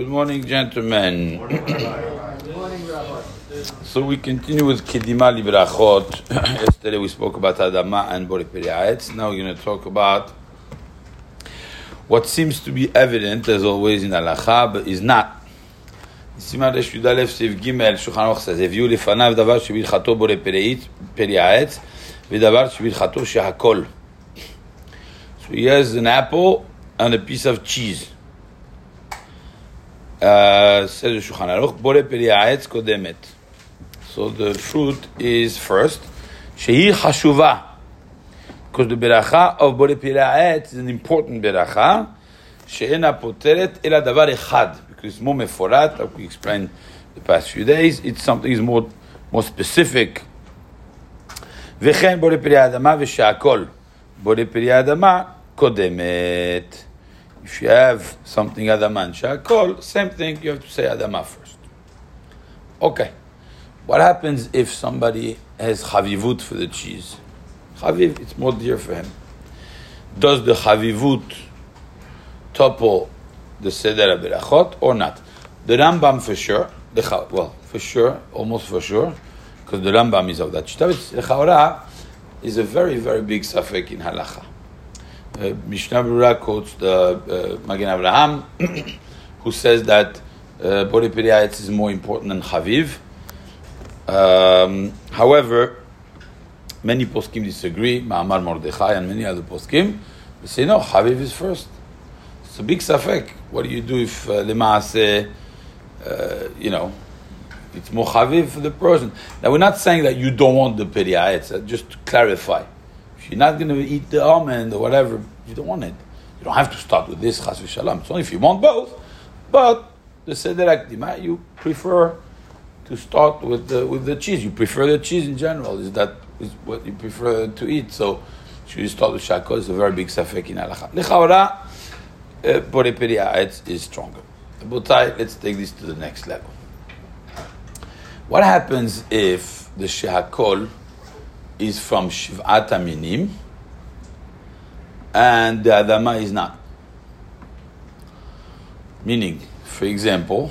Good morning, gentlemen. Good morning, Rabbi. So we continue with Kedima Librachot. Yesterday we spoke about Adama and Borei Peri Ha'etz. Now we're going to talk about what seems to be evident, as always in Halacha, but is not. Siman Resh Yud Aleph Seif Gimel Shulchan Aruch says, "Eviu lefanav davar shebihilchato Borei Peri Ha'etz v'davar shebihilchato shehakol." So he has an apple and a piece of cheese. Says the Shulchan Aruch, Borei Peri Ha'etz kodemet. So the fruit is first. Shehi chashuva. Because the beracha of Borei Peri Ha'etz is an important beracha. She'ena poteret ela davar echad. Because it's more meforat, like we explained the past few days. It's something is more specific. V'chen Borei Peri Adama v'she'akol. Borei Peri Adama kodemet. If you have something Adama and Shakol, same thing, you have to say Adama first. Okay. What happens if somebody has Chavivut for the cheese? Chaviv, it's more dear for him. Does the Chavivut topple the Seder HaBerachot or not? The Rambam for sure, for sure, almost for sure, because the Rambam is of that Shita. The Chaura is a very, very big safek in Halacha. Mishnah Berurah quotes the Magen Avraham, who says that Borei Peri Ha'etz is more important than Chaviv. However, many poskim disagree. Ma'amar Mordechai and many other poskim, they say no, Chaviv is first. It's a big safek. What do you do if Lemaaseh, it's more Chaviv for the person? Now we're not saying that you don't want the Peri Ha'etz. Just to clarify. If you're not going to eat the almond or whatever, you don't want it. You don't have to start with this, chas v'shalom. It's only if you want both. But the Seder HaKdima, you prefer to start with the cheese. You prefer the cheese in general. Is what you prefer to eat? So should you start with Shakol? It's a very big safek in Halacha. Lechaora, Borei Peri Ha'etz is stronger. Botai, let's take this to the next level. What happens if the Shehakol is from Shiv'at HaMinim and the Adama is not? Meaning, for example,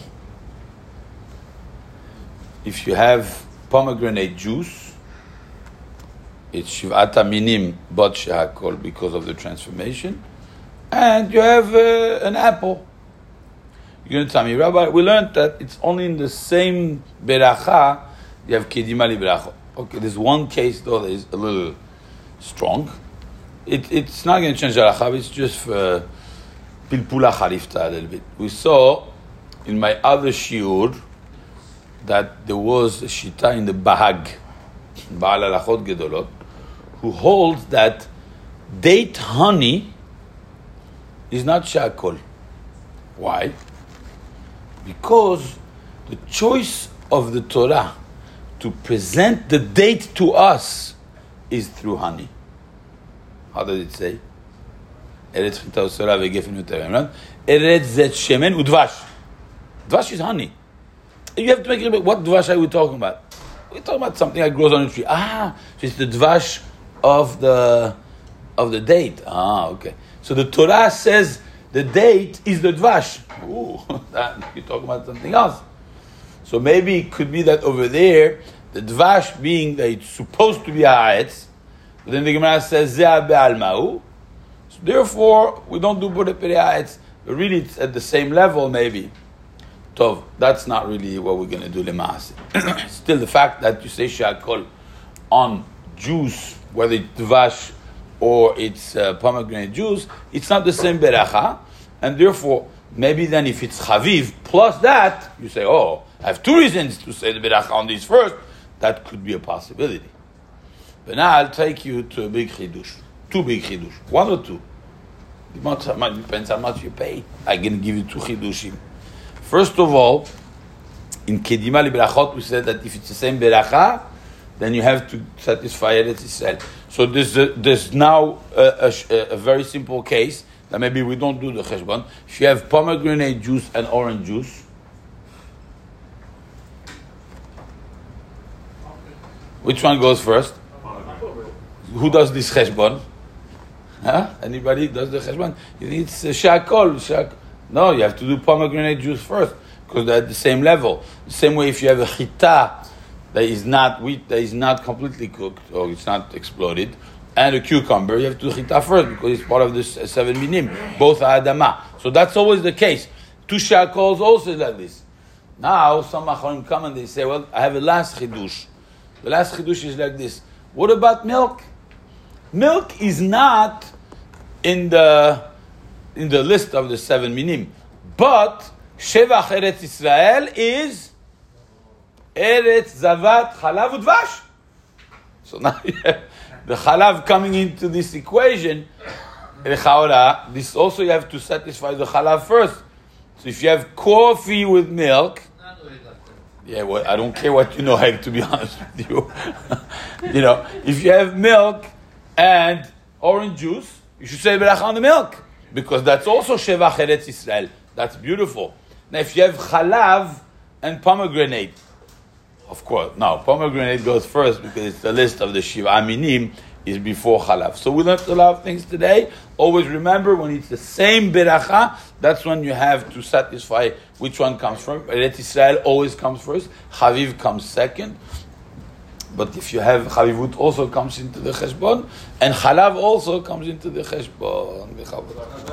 if you have pomegranate juice, it's Shiv'at HaMinim but Shehakol because of the transformation, and you have an apple. You're going to tell me, Rabbi, we learned that it's only in the same beracha you have Kedima Librachot. Okay, there's one case though that is a little strong. It's not going to change the halacha. It's just for pilpula harifta a little bit. We saw in my other shiur that there was a shita in the Bahag, Baal Halachot Gedolot, who holds that date honey is not shakol. Why? Because the choice of the Torah to present the date to us is through honey. How does it say? Eretz chita usora vegefen uterem. Eretz zet shemen udvash. Dvash is honey. You have to make it. What dvash are we talking about? We're talking about something that grows on a tree. So it's the dvash of the date. Okay. So the Torah says the date is the dvash. You're talking about something else. So maybe it could be that over there, the dvash being that it's supposed to be ha'etz, but then the Gemara says zeh be'alma'u. So therefore, we don't do Borei Peri Ha'etz, but really it's at the same level maybe. Tov, that's not really what we're going to do lemaaseh. Still, the fact that you say shakol on juice, whether it's dvash or it's pomegranate juice, it's not the same beracha, and therefore, maybe then if it's chaviv plus that, you say, I have two reasons to say the beracha on these first. That could be a possibility. But now I'll take you to a big chidush. Two big chidush. One or two. Depends how much you pay. I'm going to give you two chidushim. First of all, in Kedima Librachot, we said that if it's the same beracha, then you have to satisfy Eretz Yisrael. So there's now a very simple case that maybe we don't do the cheshbon. If you have pomegranate juice and orange juice, which one goes first? Who does this cheshbon? Anybody does the cheshbon? It's shakol. No, you have to do pomegranate juice first because they're at the same level. The same way if you have a chita that is not wheat, that is not completely cooked or it's not exploded, and a cucumber, you have to do chita first because it's part of the 7 minim. Both are adama. So that's always the case. Two shakals also like this. Now some acharim come and they say, well, I have a last chidush. The last chidush is like this. What about milk? Milk is not in the list of the 7 minim, but Shevach Eretz Israel is Eretz Zavat Chalav Udvash. So now you have the Chalav coming into this equation. This also you have to satisfy the Chalav first. So if you have coffee with milk, yeah, well, I don't care what you know, to be honest with you. If you have milk and orange juice, you should say beracha on the milk because that's also Shevach Eretz Israel. That's beautiful. Now, if you have chalav and pomegranate, of course, no, pomegranate goes first because it's the list of the Shiva Minim is before chalav. So we learned a lot of things today. Always remember when it's the same beracha, that's when you have to satisfy which one comes from. Eretz Israel always comes first. Chaviv comes second. But if you have chavivut also comes into the cheshbon, and chalav also comes into the cheshbon.